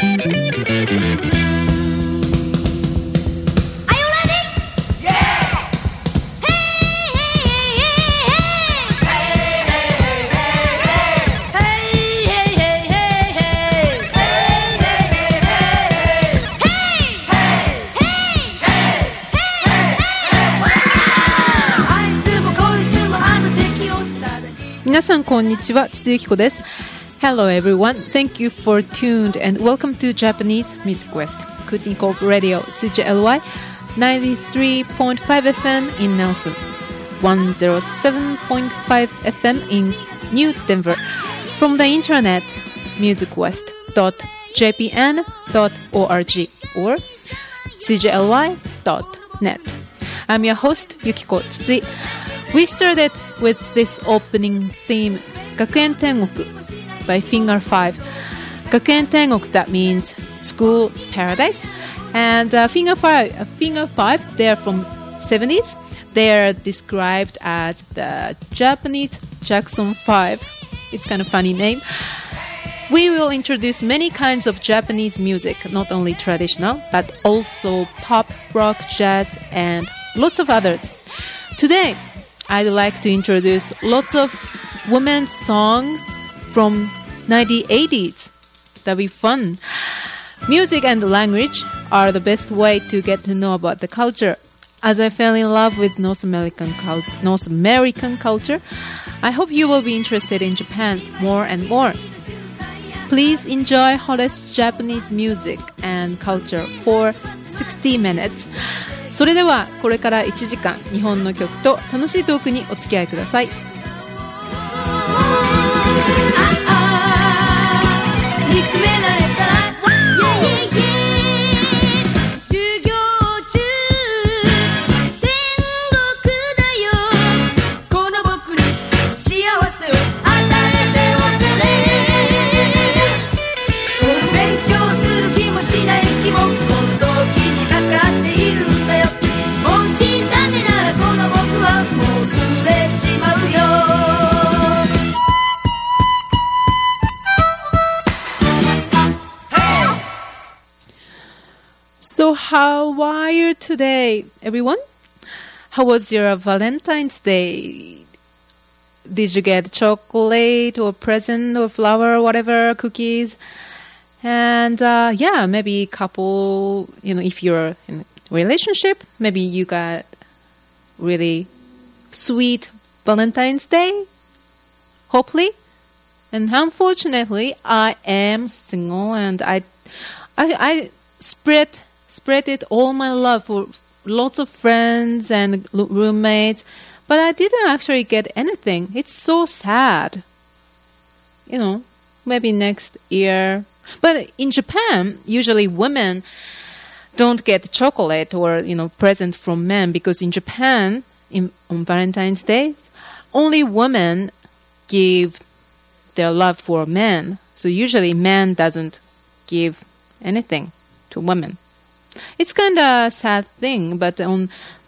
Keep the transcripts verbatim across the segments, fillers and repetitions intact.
皆さんこんにちは、筒井由紀子です。 Hello everyone, thank you for tuned and welcome to Japanese Music Quest Kutnikov Radio C J L Y ninety-three point five F M in Nelson, one oh seven point five F M in New Denver. From the internet, music quest dot j p n dot org or c j l y dot net. I'm your host, Yukiko Tsutsuyi. We started with this opening theme, Gakuen Tengoku by Finger Five. Gakuen Tengoku, that means school paradise. And uh, Finger Five, uh, Finger Five, they're from seventies. They're described as the Japanese Jackson Five. It's kind of funny name. We will introduce many kinds of Japanese music, not only traditional, but also pop, rock, jazz, and lots of others. Today, I'd like to introduce lots of women's songs from nineteen eighties. That'll be fun. Music and language are the best way to get to know about the culture. As I fell in love with North American, cult- North American culture, I hope you will be interested in Japan more and more. Please enjoy hottest Japanese music and culture for sixty minutes. それではこれからいちじかん日本の曲と楽しいトークにお付き合いください。So how are you today, everyone? How was your Valentine's Day? Did you get chocolate or present or flower or whatever, cookies? And uh, yeah, maybe couple, you know, if you're in a relationship, maybe you got really sweet Valentine's Day, hopefully. And unfortunately, I am single and I, I, I spread spread it all my love for lots of friends and roommates, but I didn't actually get anything. It's so sad. You know, maybe next year. But in Japan, usually women don't get chocolate or, you know, present from men because in Japan, in, on Valentine's Day, only women give their love for men. So usually men doesn't give anything to women. It's kind of a sad thing, but on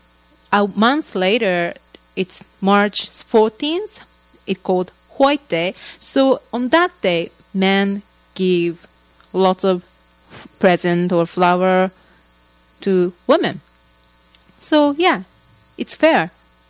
a month later, it's March fourteenth. It's called White Day. So on that day, men give lots of present or flower to women. So yeah, it's fair.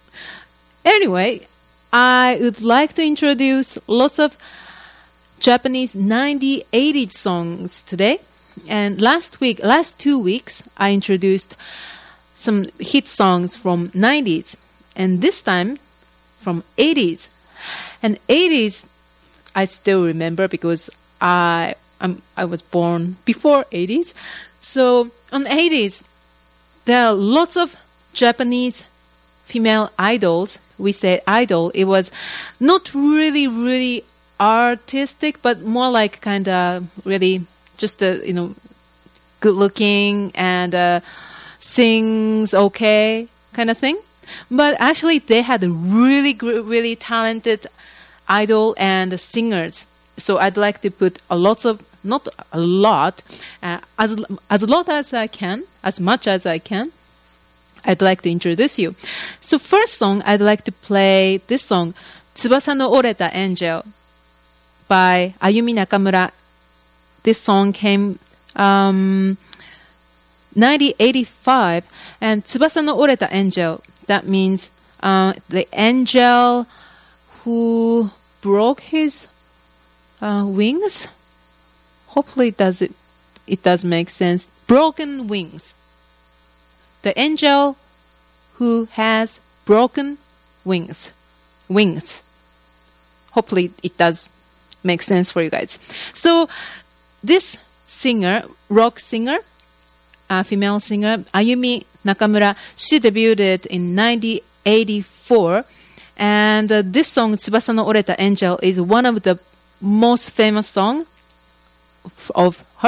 Anyway, I would like to introduce lots of Japanese nineteen eighties songs today. And last week, last two weeks, I introduced some hit songs from nineties. And this time, from eighties. And eighties, I still remember because I I'm, I was born before eighties. So on eighties, there are lots of Japanese female idols. We say idol. It was not really, really artistic, but more like kind of really just a, you know, good looking and uh, sings okay kind of thing. But actually, they had a really, really talented idol and singers. So I'd like to put a lot of, not a lot, uh, as as a lot as I can, as much as I can. I'd like to introduce you. So first song, I'd like to play this song, 翼の折れた Angel by Ayumi Nakamura. This song came um, nineteen eighty-five, and 翼の折れた angel. That means uh, the angel who broke his uh, wings. Hopefully, it does it. It does make sense. Broken wings. The angel who has broken wings. Wings. Hopefully, it does make sense for you guys. So, this singer, rock singer, uh, female singer, Ayumi Nakamura, she debuted in nineteen eighty-four. And uh, this song, 翼の折れた Angel, is one of the most famous songs of her.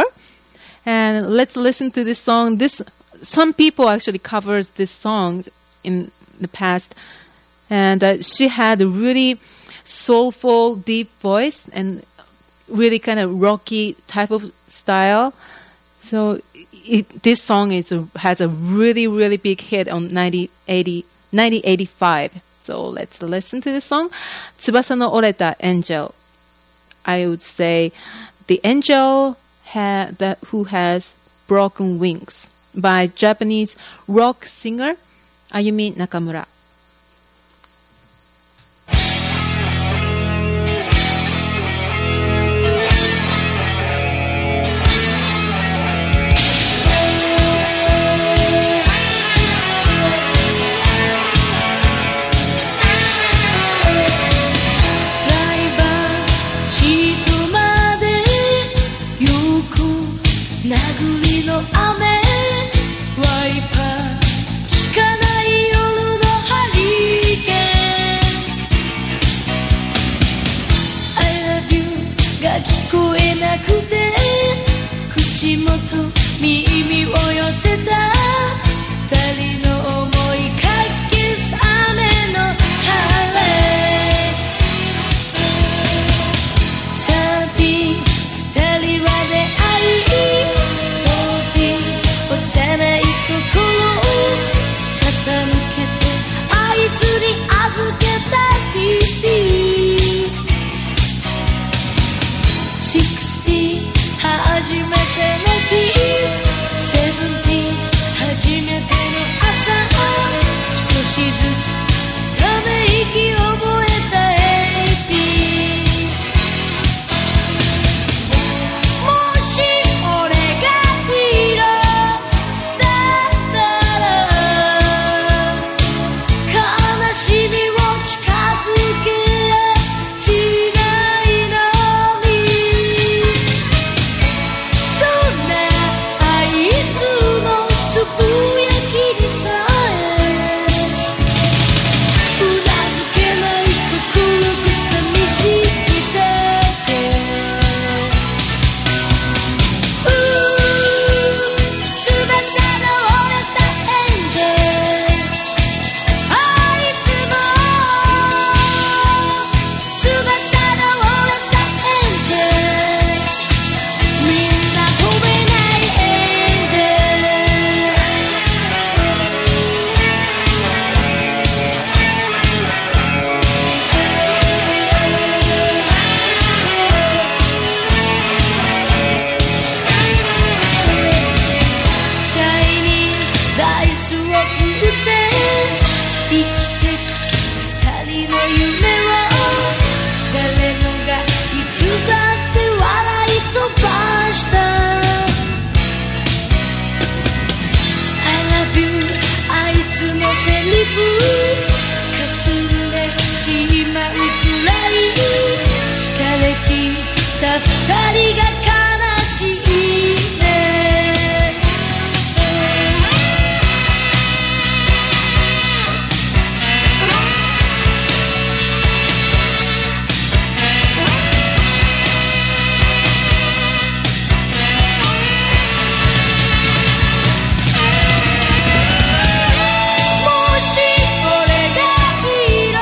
And let's listen to this song. This some people actually covered this song in the past. And uh, she had a really soulful, deep voice and really kind of rocky type of style. So it, this song is a, has a really, really big hit on nineteen eighty, nineteen eighty-five. So let's listen to this song. 翼の折れた Angel. I would say the angel ha- that who has broken wings by Japanese rock singer Ayumi Nakamura.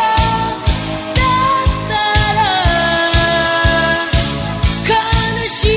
She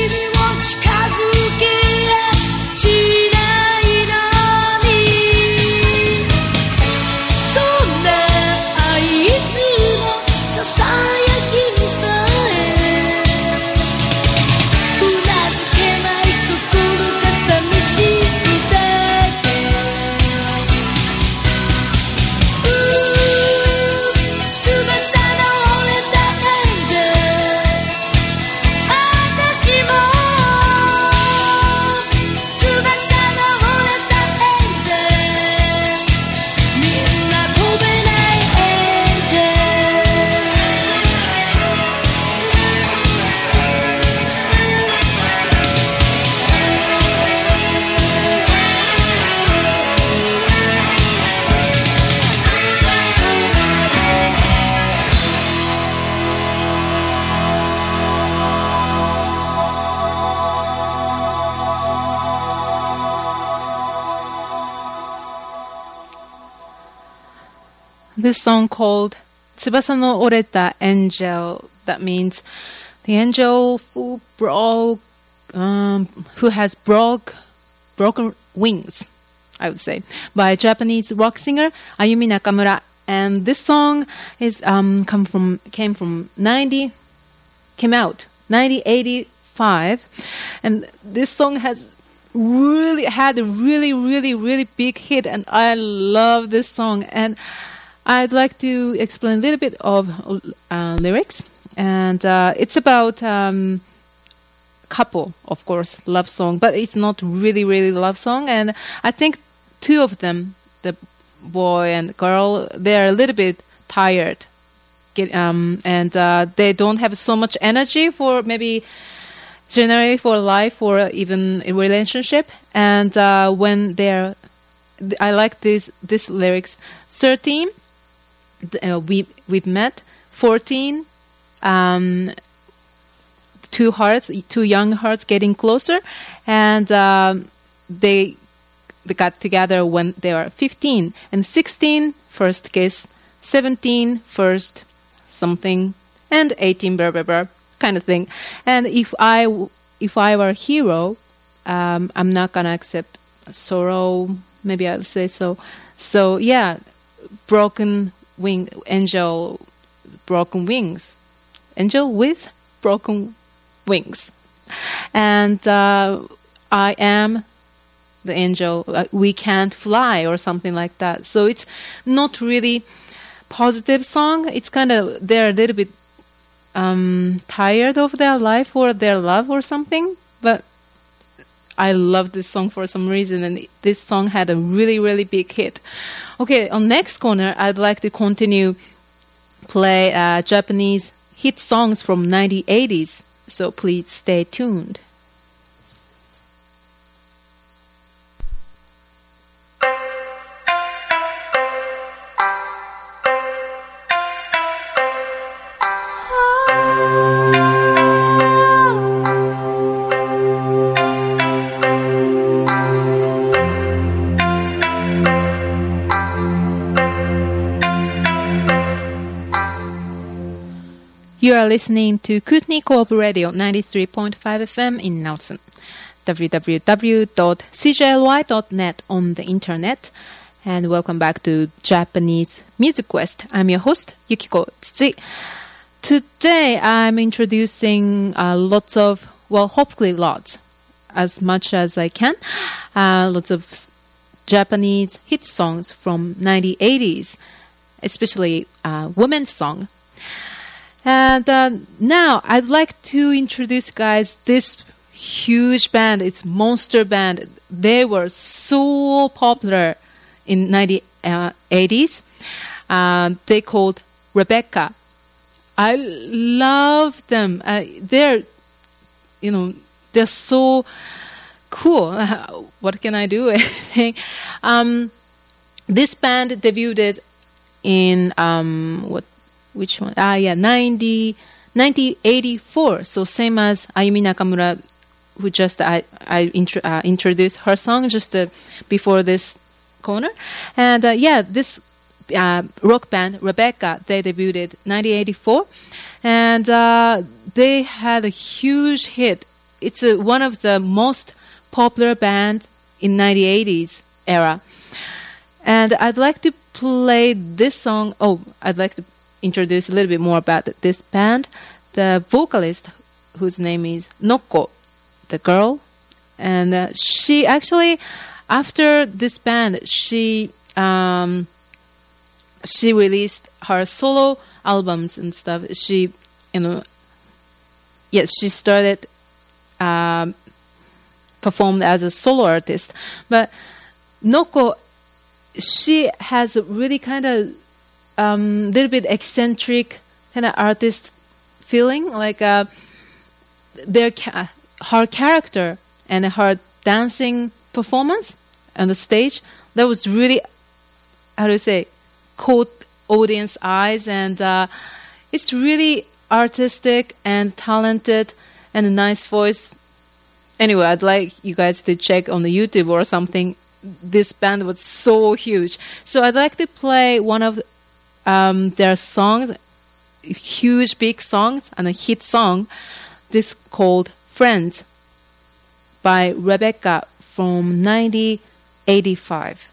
this song called Tsubasa no Oreta Angel. That means the angel who broke, um, who has broke, broken wings, I would say, by Japanese rock singer Ayumi Nakamura. And this song is um come from came from ninety came out nineteen eighty-five, and this song has really had a really really really big hit, and I love this song. And I'd like to explain a little bit of uh, lyrics, and uh, it's about um, couple, of course, love song, but it's not really really love song. And I think two of them, the boy and girl, they're a little bit tired, Get, um, and uh, they don't have so much energy for maybe generally for life or even a relationship. And uh, when they're, I like this this lyrics. thirteen, uh, we we've met. fourteen, um, two hearts, two young hearts getting closer, and um, they. They got together when they were fifteen, and sixteen, first kiss, seventeen, first something, and eighteen, blah, blah, blah, kind of thing. And if I, if I were a hero, um, I'm not going to accept sorrow, maybe I'll say so. So, yeah, broken wing, angel, broken wings. Angel with broken wings. And uh, I am the angel, uh, we can't fly, or something like that. So it's not really positive song. It's kind of, they're a little bit um, tired of their life or their love or something. But I love this song for some reason, and this song had a really, really big hit. Okay, on next corner, I'd like to continue play uh, Japanese hit songs from nineteen eighties. So please stay tuned. You are listening to Kootenai Co-op Radio ninety-three point five F M in Nelson. w w w dot c j l y dot net on the internet. And welcome back to Japanese Music Quest. I'm your host, Yukiko Tsutsi. Today I'm introducing uh, lots of, well, hopefully lots, as much as I can, uh, lots of Japanese hit songs from nineteen eighties, especially uh, women's song. And uh, now I'd like to introduce guys this huge band. It's Monster Band. They were so popular in nineteen eighties. Uh, they called Rebecca. I love them. Uh, they're, you know, they're so cool. What can I do? um, this band debuted in um, what? Which one? Ah, yeah, ninety, nineteen eighty-four. So same as Ayumi Nakamura, who just I I intro, uh, introduced her song just uh, before this corner. And uh, yeah, this uh, rock band Rebecca, they debuted nineteen eighty-four, and uh, they had a huge hit. It's a, one of the most popular bands in nineteen eighties era. And I'd like to play this song. Oh, I'd like to introduce a little bit more about this band. The vocalist, whose name is Noko, the girl, and uh, she actually, after this band, she um, she released her solo albums and stuff. She, you know, yes, she started um, performed as a solo artist, but Noko, she has a really kind of um, little bit eccentric kind of artist feeling, like uh, their ca- her character and her dancing performance on the stage, that was really, how do you say, caught audience eyes, and uh, it's really artistic and talented and a nice voice. Anyway, I'd like you guys to check on the YouTube or something. This band was so huge. So I'd like to play one of um, their songs, huge big songs, and a hit song. This called Friends by Rebecca from nineteen eighty-five.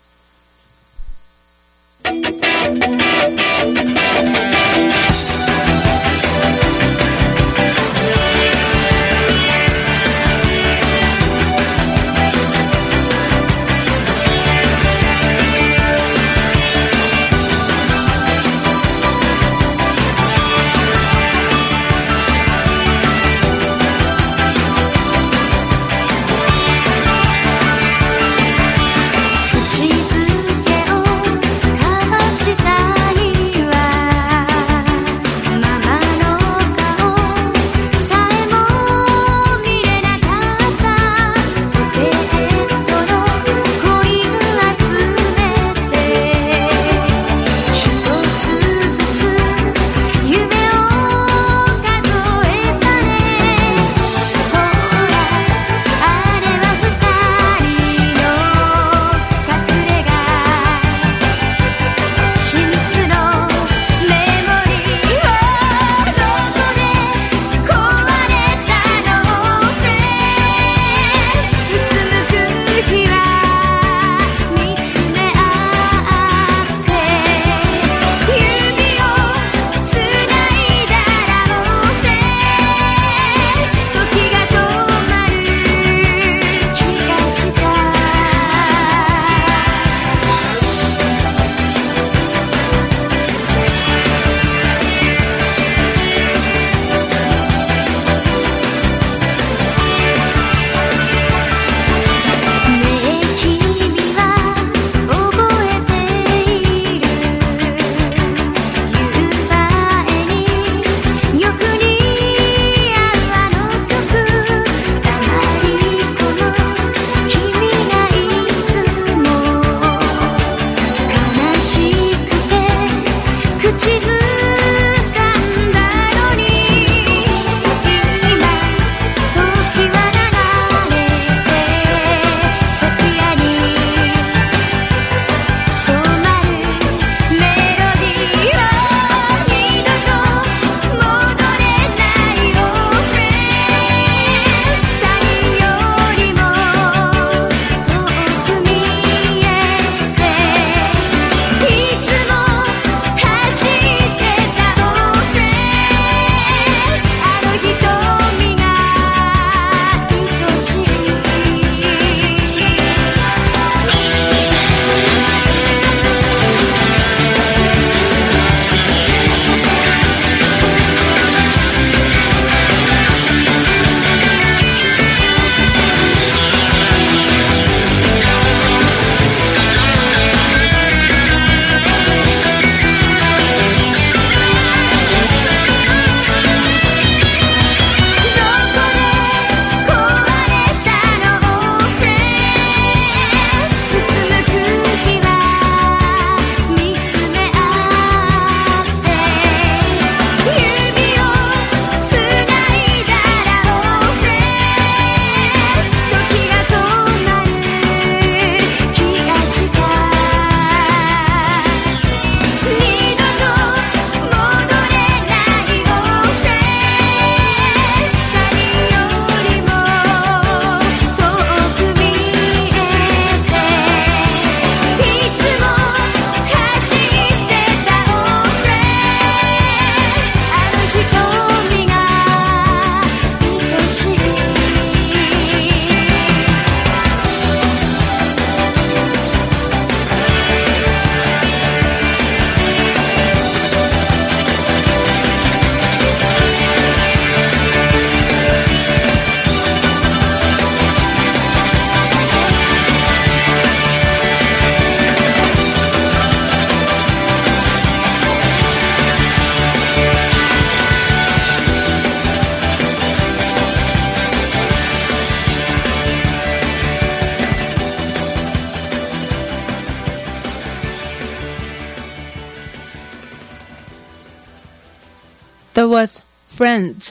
That was Friends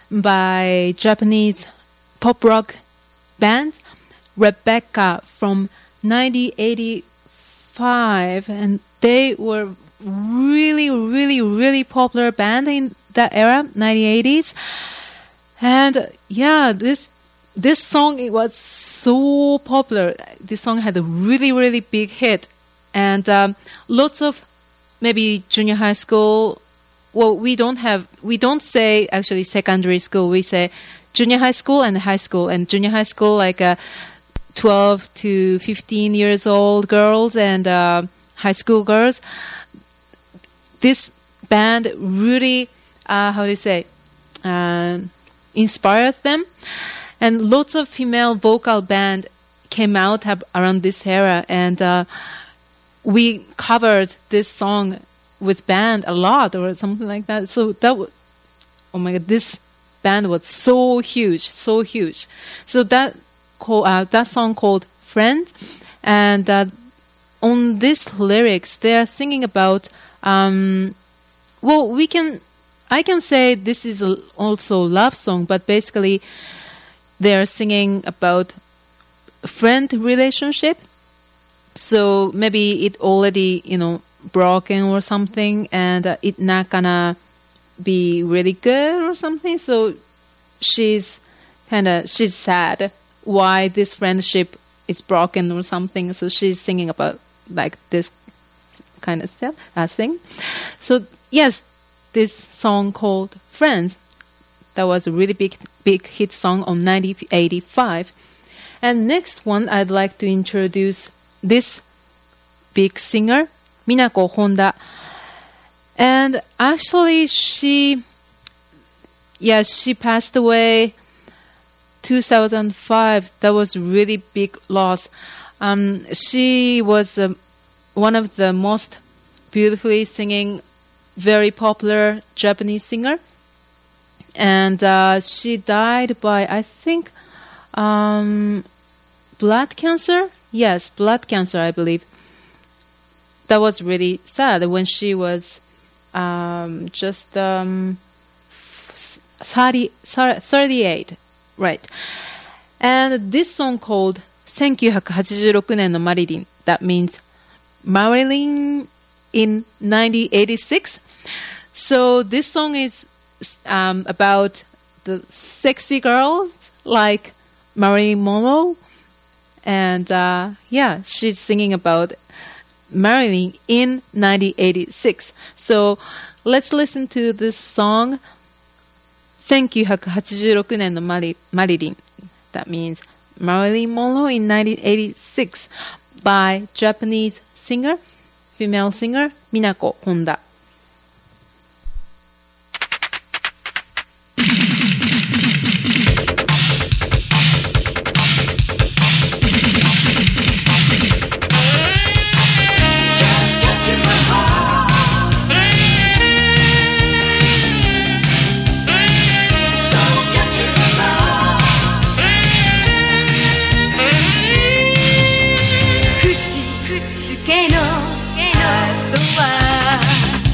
by Japanese pop rock band Rebecca from nineteen eighty-five, and they were really, really, really popular band in that era, nineteen eighties. And yeah, this this song, it was so popular. This song had a really, really big hit. And um, lots of maybe junior high school, well, we don't have, we don't say actually secondary school, we say junior high school and high school. And junior high school, like uh, twelve to fifteen years old girls and uh, high school girls. This band really, uh, how do you say, uh, inspired them. And lots of female vocal band came out have, around this era. And uh, we covered this song with band a lot or something like that. So that was, oh my God, this band was so huge, so huge. So that call, uh, that song called Friends. And uh, on these lyrics, they are singing about, um, well, we can, I can say this is a, also a love song, but basically they are singing about friend relationship. So maybe it already, you know, broken or something, and uh, it not gonna be really good or something. So she's kind of, she's sad why this friendship is broken or something. So she's singing about like this kind of stuff, uh, thing. So yes, this song called Friends, that was a really big, big hit song on nineteen eighty-five. And next one, I'd like to introduce this big singer, Minako Honda. And actually she, yeah, she passed away two thousand five. That was really big loss. Um, she was uh, one of the most beautifully singing, very popular Japanese singer. And uh, she died by, I think, um, blood cancer. Yes, blood cancer, I believe. That was really sad when she was um, just um, thirty, thirty-eight, right? And this song called nineteen eighty-six年のマリリン, that means Marilyn in nineteen eighty-six. So this song is um, about the sexy girl like Marilyn Monroe. And uh, yeah, she's singing about Marilyn in nineteen eighty-six. So let's listen to this song, nineteen eighty-six年のマリリン. That means Marilyn Monroe in nineteen eighty-six by Japanese singer, female singer, Minako Honda. Kuchi, kuchi, けの、けの、あとは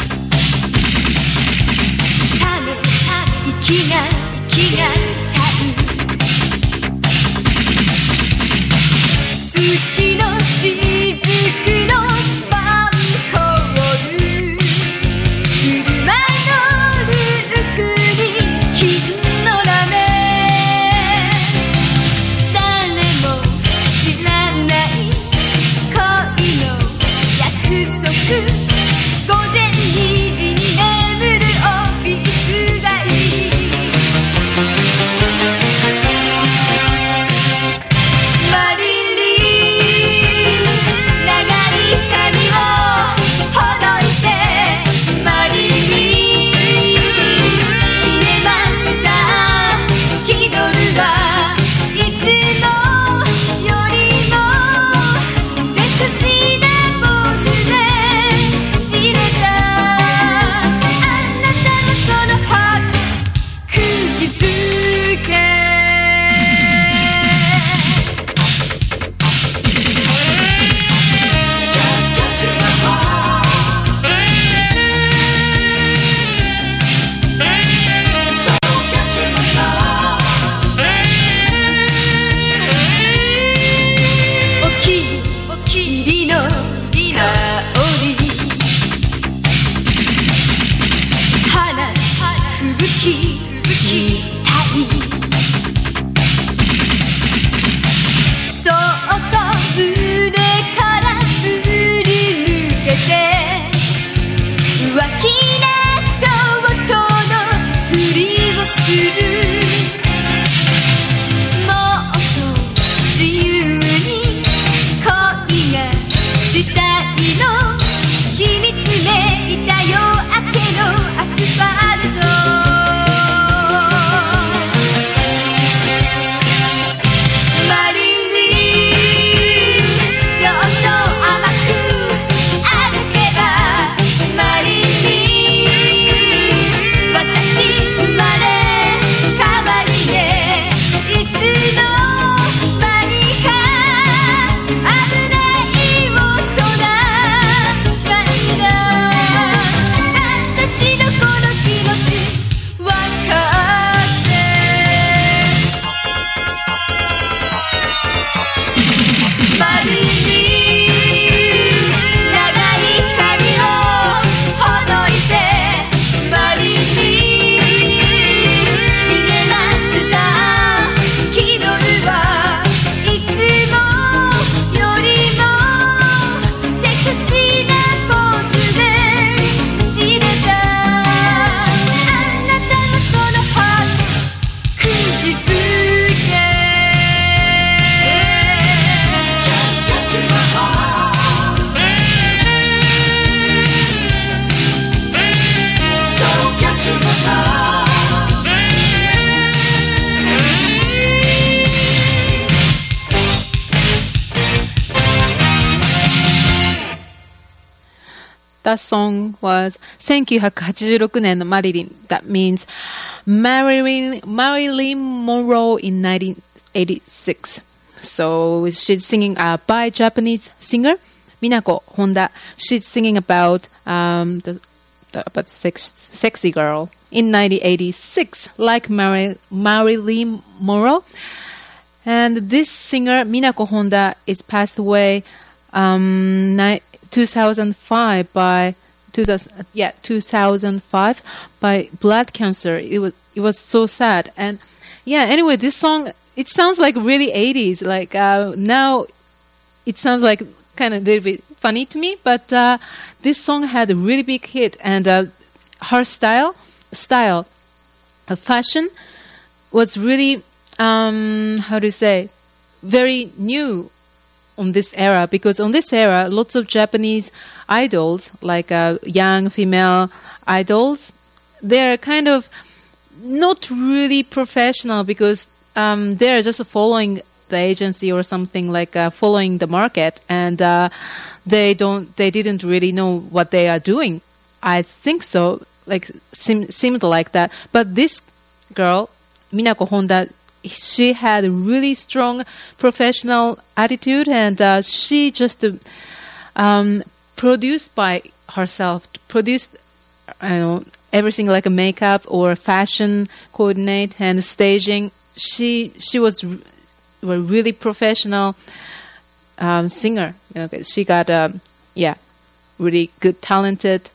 That song was せんきゅうひゃくはちじゅうろくねんのマリリン. That means Marilyn, Marilyn Monroe in nineteen eighty-six. So she's singing uh, by Japanese singer Minako Honda. She's singing about um, the, the about sex, sexy girl in nineteen eighty-six, like Mary, Marilyn Monroe. And this singer Minako Honda is passed away um, ni- two thousand five by two thousand, yeah two thousand five by blood cancer. It was it was so sad. And yeah, anyway, this song, it sounds like really eighties. Like uh, now, it sounds like kind of a little bit funny to me. But uh, this song had a really big hit, and uh, her style, style, of fashion was really um, how do you say, very new on this era, because on this era, lots of Japanese idols, like uh, young female idols, they're kind of not really professional, because um, they're just following the agency or something, like uh, following the market, and uh, they don't, they didn't really know what they are doing. I think so, like seem, seemed like that. But this girl, Minako Honda, she had a really strong professional attitude, and uh, she just uh, um, produced by herself, produced you know, everything like a makeup or fashion coordinate and staging. She she was r- a really professional um, singer. You know, she got um, yeah, really good, talented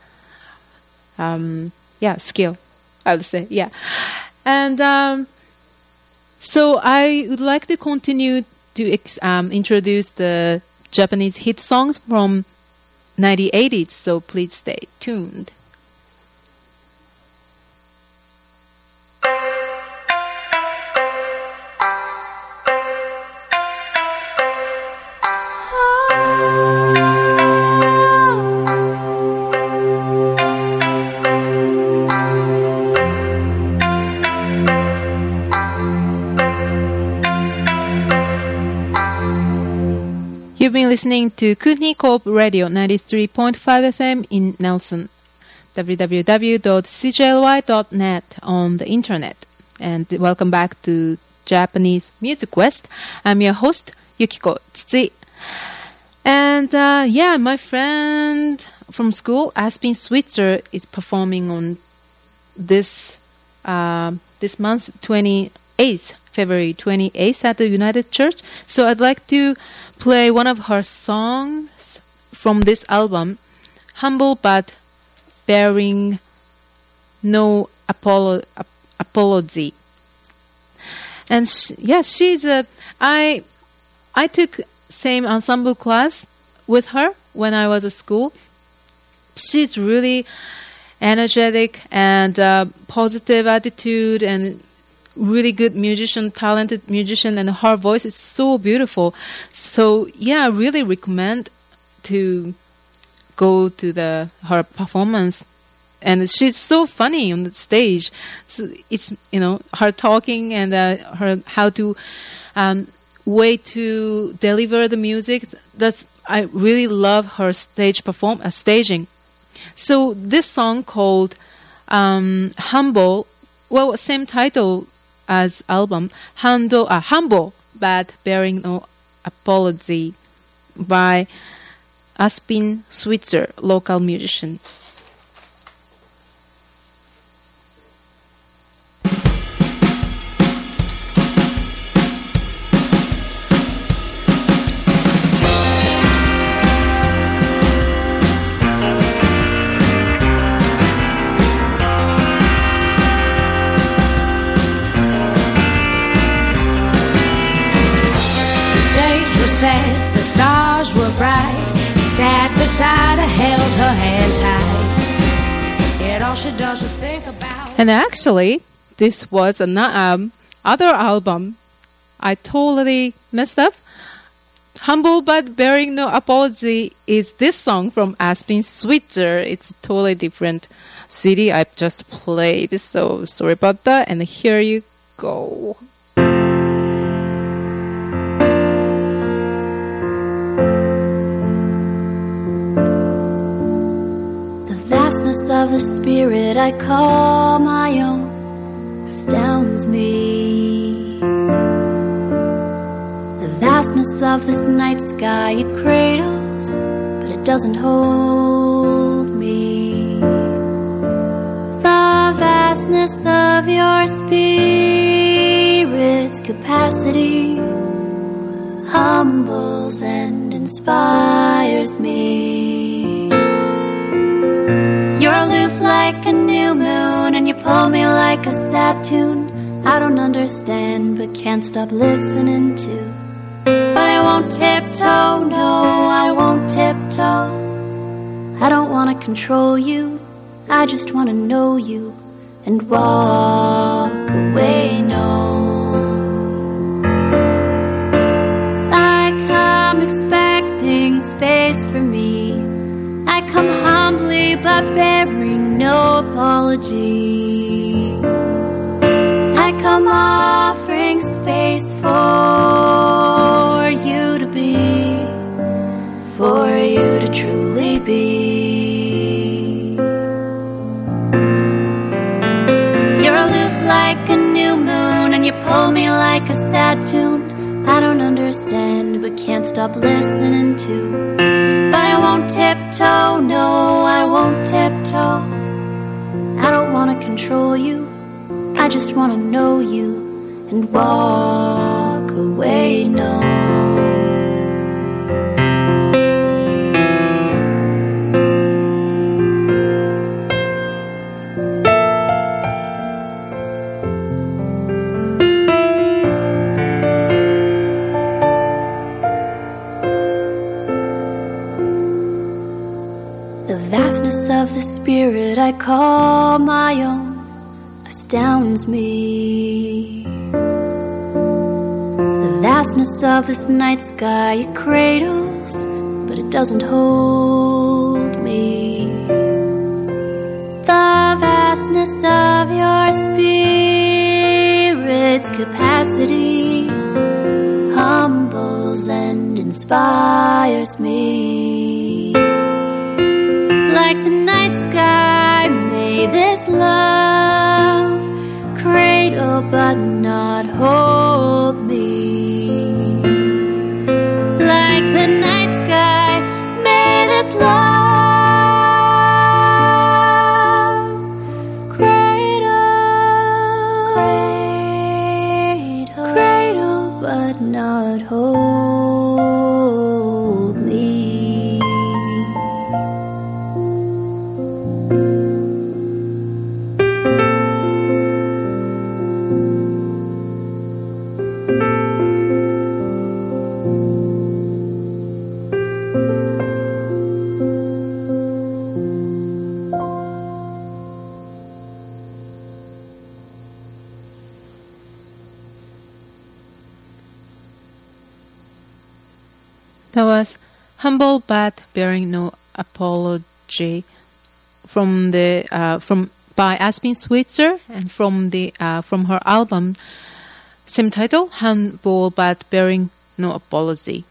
um, yeah skill, I would say, yeah, and. Um, So I would like to continue to ex- um, introduce the Japanese hit songs from nineteen eighties, so please stay tuned. You've been listening to Kuni Corp Radio ninety-three point five F M in Nelson, w w w dot c j l y dot net on the internet. And welcome back to Japanese Music Quest. I'm your host, Yukiko Tsutsi. And uh, yeah, my friend from school, Aspen Switzer, is performing on this uh, this month, twenty-eighth, February twenty-eighth at the United Church. So I'd like to play one of her songs from this album, Humble But Bearing No Apolo- ap- Apology. And she, yeah, she's a, I, I took same ensemble class with her when I was at school. She's really energetic and uh, positive attitude and really good musician, talented musician, and her voice is so beautiful. So yeah, I really recommend to go to the her performance. And she's so funny on the stage. So it's, you know, her talking and uh, her how to um, way to deliver the music. That's, I really love her stage perform uh, staging. So this song called um, Humble, well, same title as album, Handle, uh, Humble But Bearing No Apology by Aspen Switzer, local musician. Sad, the stars were bright. He sat beside her, held her hand tight. Yet all she does is think about. And actually, this was an um, other album. I totally messed up. Humble But Bearing No Apology is this song from Aspen Switzer. It's a totally different C D I just played. So sorry about that. And here you go. of the spirit I call my own astounds me. The vastness of this night sky it cradles, but it doesn't hold me. The vastness of your spirit's capacity humbles and inspires me. You're aloof like a new moon, and you pull me like a sad tune I don't understand but can't stop listening to. But I won't tiptoe, no, I won't tiptoe. I don't want to control you, I just want to know you and walk away, no. I come expecting space for me, I come humbly but bearing no apology. I come offering space for you to be, for you to truly be. You're aloof like a new moon, and you pull me like a sad tune I don't understand but can't stop listening to. But I won't tiptoe, no, I won't tiptoe. I don't want to control you, I just want to know you and walk away, no. The vastness of the spirit I call my own astounds me. The vastness of this night sky it cradles, but it doesn't hold me. The vastness of your spirit's capacity humbles and inspires me. Like the night sky, may this love cradle but not hold me. Like the night sky, may this love cradle, cradle, cradle but not hold me. That was Humble but Bearing No Apology from the uh, from by Aspen Switzer, and from the uh, from her album same title, Humble but Bearing No Apology.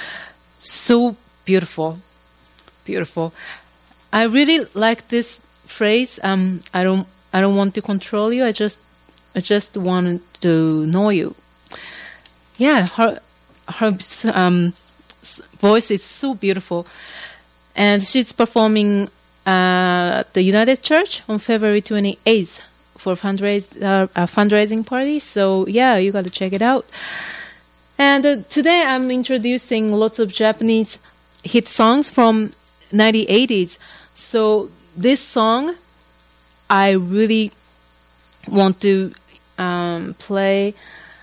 So beautiful, beautiful. I really like this phrase. Um, I don't I don't want to control you. I just I just want to know you. Yeah, her her um. voice is so beautiful, and she's performing uh, at the United Church on February twenty-eighth for fundraise, uh, a fundraising party. So yeah, you got to check it out. And uh, today I'm introducing lots of Japanese hit songs from nineteen eighties. So this song I really want to um, play.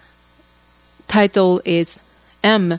Title is M,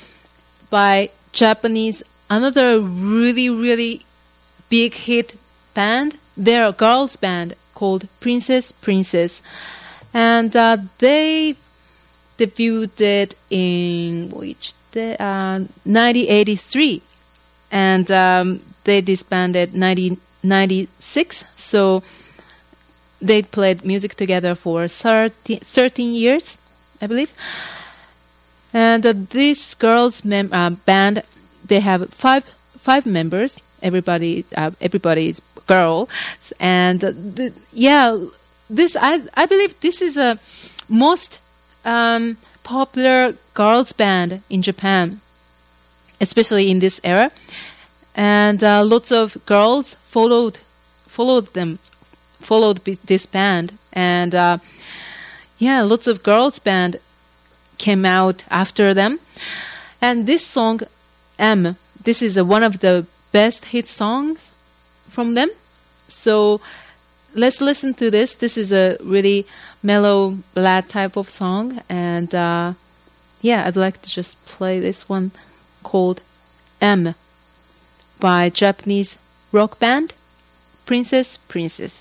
by Japanese, another really, really big hit band. They're a girls band called Princess Princess. And uh, they debuted in which the, uh, nineteen eighty-three. And um, they disbanded nineteen ninety-six. So they played music together for thirteen, thirteen years, I believe. And uh, this girls' mem- uh, band, they have five five members. Everybody, uh, everybody is girl, and uh, the, yeah, this I I believe this is a most um, popular girls band in Japan, especially in this era, and uh, lots of girls followed followed them followed this band, and uh, yeah, lots of girls band came out after them, and this song M, this is uh, one of the best hit songs from them. So let's listen to this. This is a really mellow ballad type of song, and uh, yeah, I'd like to just play this one called M by Japanese rock band Princess Princess.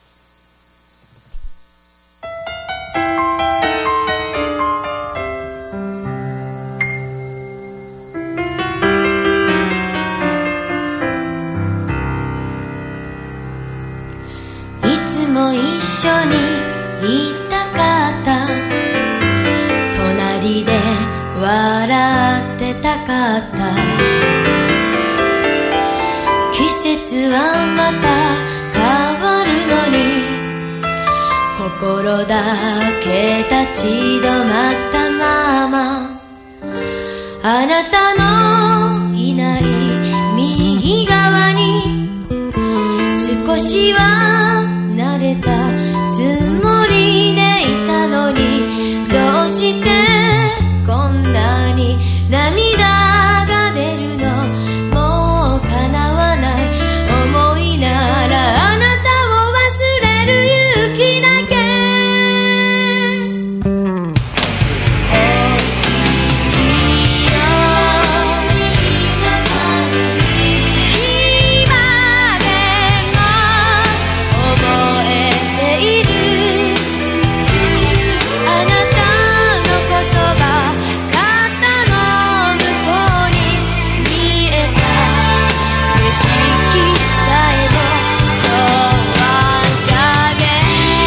も一緒にいたかった、隣で笑ってたかった、季節はまた変わるのに、心だけ立ち止まったまま、あなたのいない右側に少しは慣れたつもりでいたのに、どうしてこんなに涙が出るの、もう叶わない思いならあなたを忘れる勇気だけ、欲しいよ今でも覚えている、あなたの言葉肩の向こうに見えた景色さえもそうはさげ、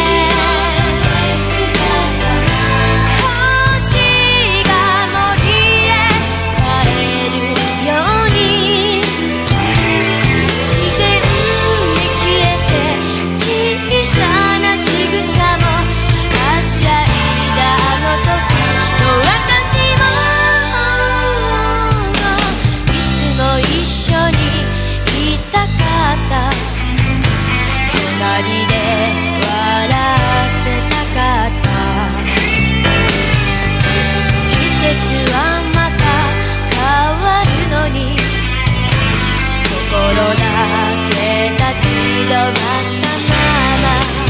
星が森へ帰るように自然に消えて、小さな仕草もはしゃいだあの時の私も、いつも一緒にいたかった、隣で笑ってたかった、季節はまた変わるのに、心だけ立ち止まったまま、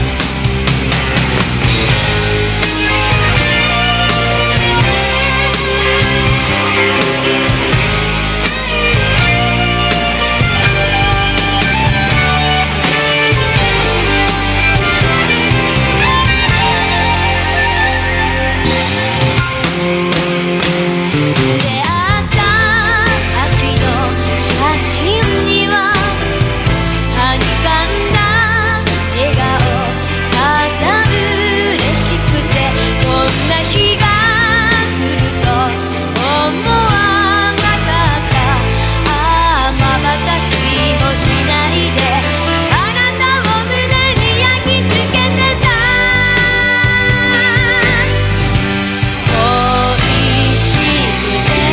出会った秋の写真にははにかんだ笑顔、ただ嬉しくて、こんな日が来ると思わなかった、ああまばたきもしないであなたを胸に焼き付けてた、恋しくて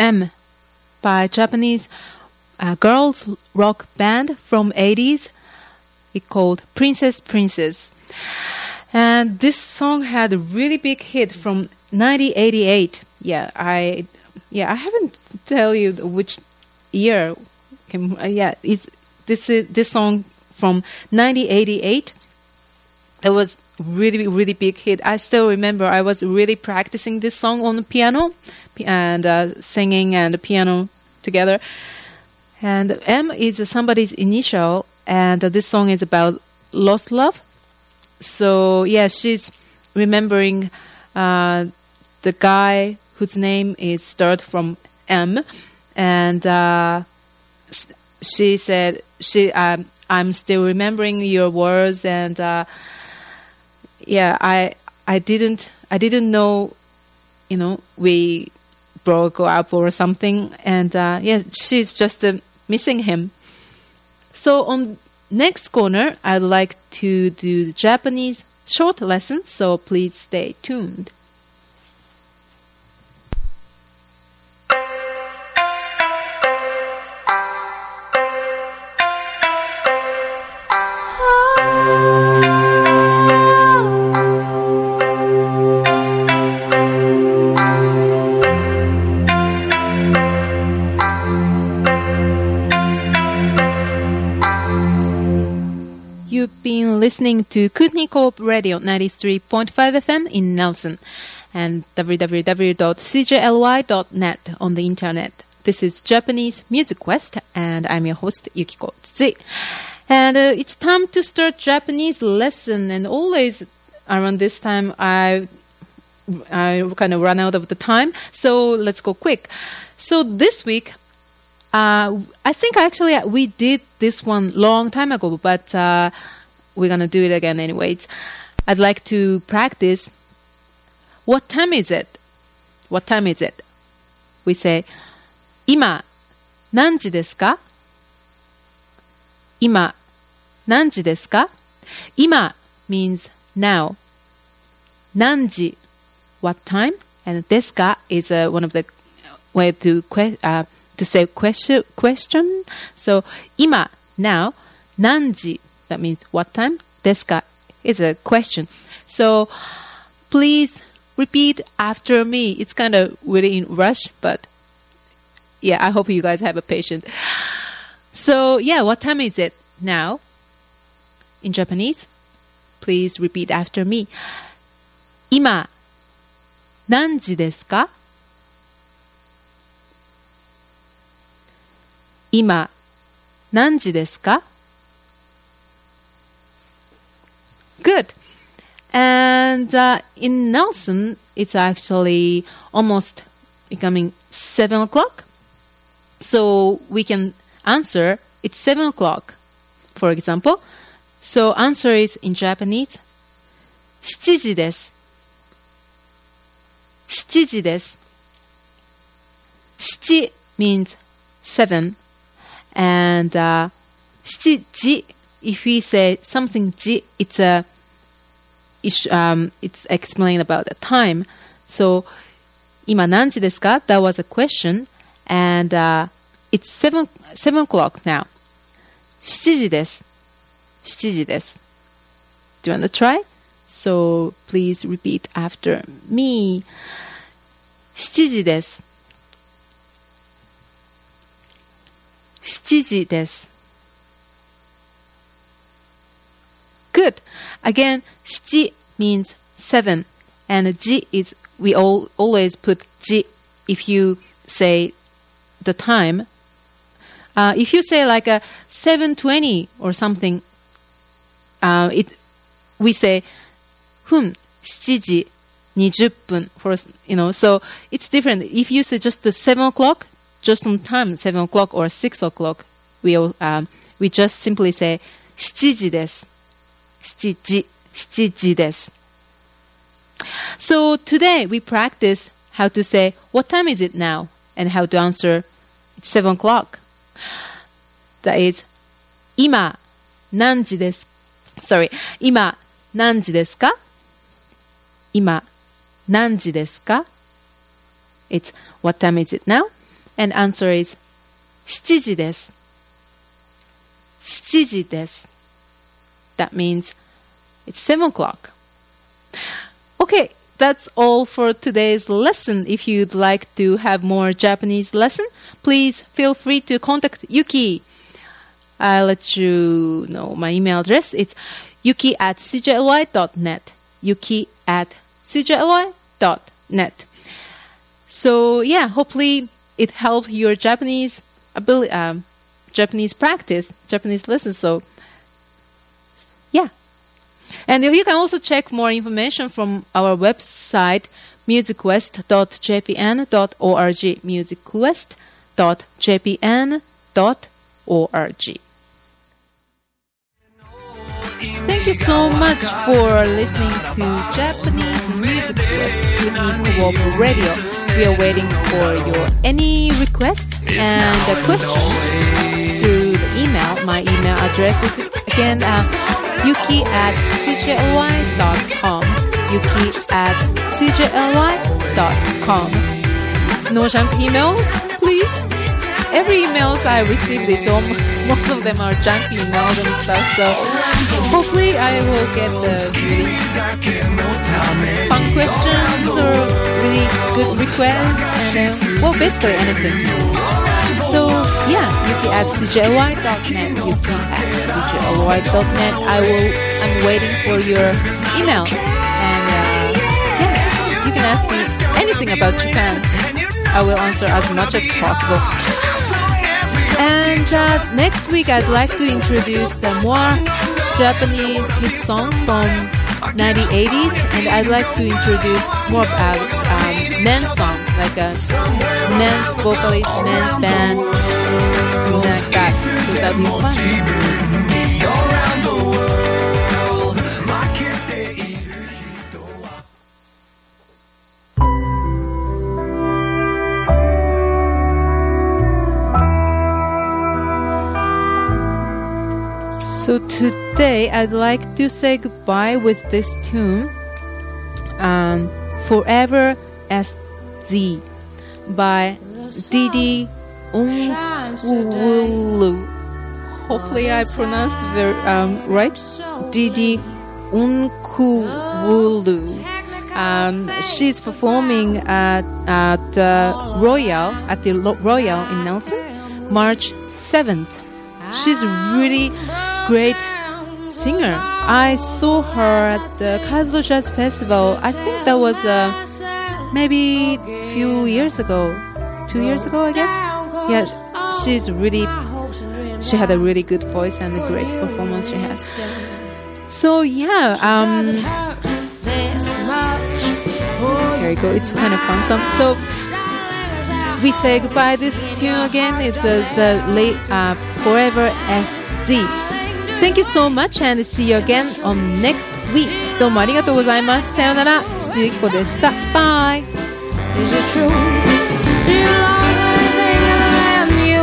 M by Japanese uh, girls rock band from eighties. It's called Princess Princess. And this song had a really big hit from nineteen eighty-eight. Yeah, I yeah I haven't tell you which year. Came, uh, yeah, it's this is this song from nineteen eighty-eight. That was really really big hit. I still remember I was really practicing this song on the piano and uh, singing and the piano together. And M is somebody's initial, and uh, this song is about lost love. So yeah, she's remembering uh, the guy whose name is start from M, and uh, she said she um, I'm still remembering your words, and uh, yeah, I I didn't I didn't know, you know, we broke up or something, and uh, yeah, she's just uh, missing him. So on next corner, I'd like to do the Japanese short lesson, so please stay tuned. You've been listening to Kootenai Co-op Radio ninety-three point five F M in Nelson and w w w dot c j l y dot net on the internet. This is Japanese Music Quest, and I'm your host, Yukiko Tsui. And uh, it's time to start Japanese lesson, and always around this time I I kind of run out of the time, so let's go quick. So this week, Uh, I think actually we did this one long time ago, but uh, we're gonna do it again anyways. I'd like to practice. What time is it? What time is it? We say, 今何時ですか? 今何時ですか? 今 means now. 何時 what time? And ですか is uh, one of the way to que- uh, to say question, question. So, 今 now, 何時 that means what time, ですか is a question. So, please repeat after me. It's kind of really in rush, but yeah, I hope you guys have a patience. So, yeah, what time is it now? In Japanese, please repeat after me. 今何時ですか? 今何時ですか? Good. And uh, in Nelson, it's actually almost becoming seven o'clock. So we can answer, it's seven o'clock, for example. So answer is in Japanese, しちじです. しちじです. 七 means seven. And uh, しちじ, if we say something じ, it's a it's, um, it's explained about the time. So 今何時ですか? That was a question, and uh, it's seven seven o'clock now. しちじです. しちじです. Do you want to try? So please repeat after me. しちじです. しちじです. Good. Again, 七 means seven, and じ is we all always put じ if you say the time. Uh, if you say like a seven twenty or something, uh, it we say 分しちじにじゅっぷん for you know. So it's different. If you say just the seven o'clock. Just on time, seven o'clock or six o'clock, we um, we just simply say しちじです. しちじ, しちじです. So today we practice how to say what time is it now and how to answer it's seven o'clock. That is 今何時です. Sorry, 今何時ですか? 今何時ですか? It's what time is it now? And answer is しちじです。しちじです. That means it's seven o'clock. Okay, that's all for today's lesson. If you'd like to have more Japanese lesson, please feel free to contact Yuki. I'll let you know my email address. It's yuki at c j l y dot net. Yuki at c j l y dot net. So yeah, hopefully it helped your Japanese ability, um, Japanese practice, Japanese lessons. So yeah. And you can also check more information from our website, music quest dot j p n dot org. music quest dot j p n dot org. Thank you so much for listening to Japanese Music Quest with Nippon Radio. We are waiting for your any request and uh, questions through the email. My email address is again uh, yuki at c j l y dot com. yuki at c j l y dot com. No junk emails, please. Every emails I received is all, most of them are junk emails and stuff. So hopefully I will get the really fun questions or really good requests and uh, well, basically anything. So yeah, yuki at c j l y dot net. yuki at c j l y dot net. I will. I'm waiting for your email, and uh, yeah, you can ask me anything about Japan. I will answer as much as possible. And uh, next week, I'd like to introduce the more Japanese hit songs from nineteen eighties, and I'd like to introduce more about um, men's songs, like a men's vocalist, men's band, something like that. So that'd be fun. So today I'd like to say goodbye with this tune, um, Forever as Z by Didi Unkuwulu. Hopefully I pronounced it very, um, right. Didi Unkuwulu. Um, she's performing at, at uh, Royal, at the Royal in Nelson, March seventh. She's really great singer. I saw her at the Kazuto Jazz Festival. I think that was uh, maybe a few years ago, two years ago, I guess. Yeah, she's really. She had a really good voice and a great performance she has. So yeah, um, here you go. It's kind of fun song. So we say goodbye. This tune again. It's uh, the late uh, Forever as Z. Thank you so much and see you again on next week. どうもありがとうございます。さようなら。筒井由紀子でした。Bye. Is it true? You love anything other than you?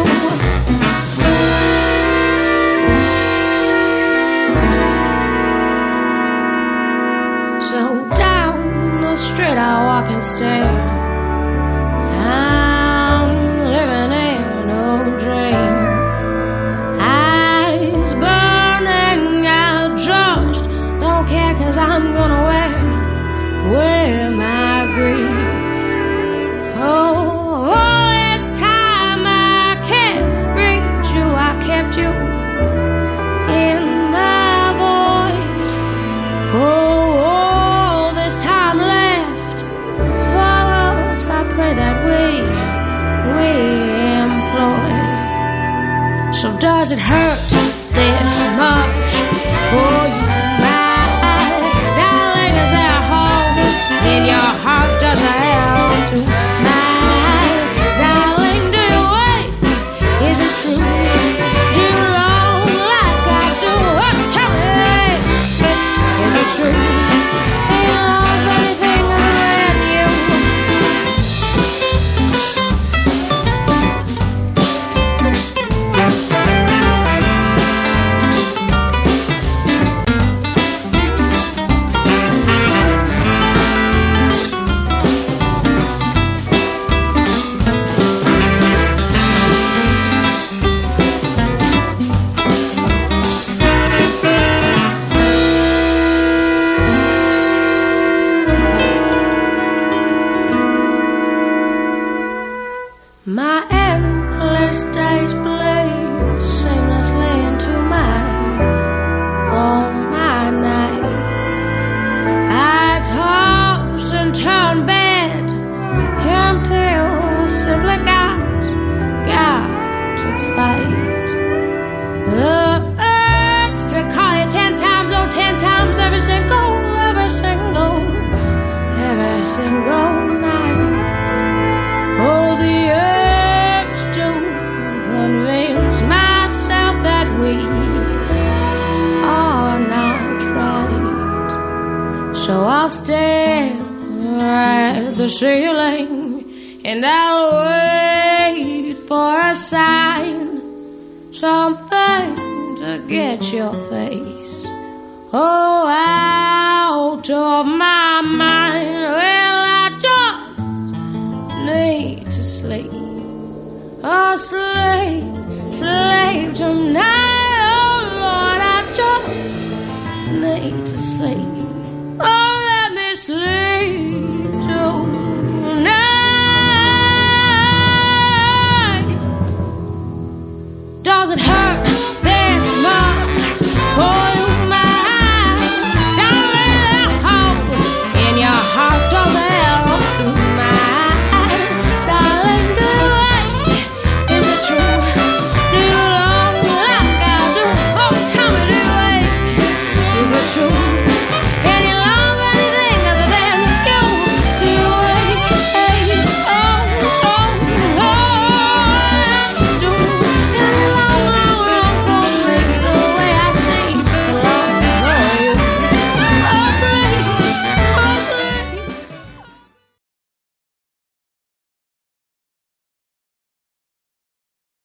So down the street I walk and stare. I'm living in no dream. Cause I'm gonna wear, wear my grief. Oh, all this time I can't reach you, I kept you in my void. Oh, all this time left for us, I pray that we, we employ. So does it hurt this much for you? In your heart does it have to, my darling, do you wait? Is it true? Do you long like I do? Oh, tell me, is it true? Do you love anything other than you? that we are not right. So I'll stare at the ceiling and I'll wait for a sign, something to get your face oh out of my mind. Well, I just need to sleep, oh sleep, sleep tonight. Oh Lord, I just need to sleep. Oh, let me sleep tonight. Does it hurt?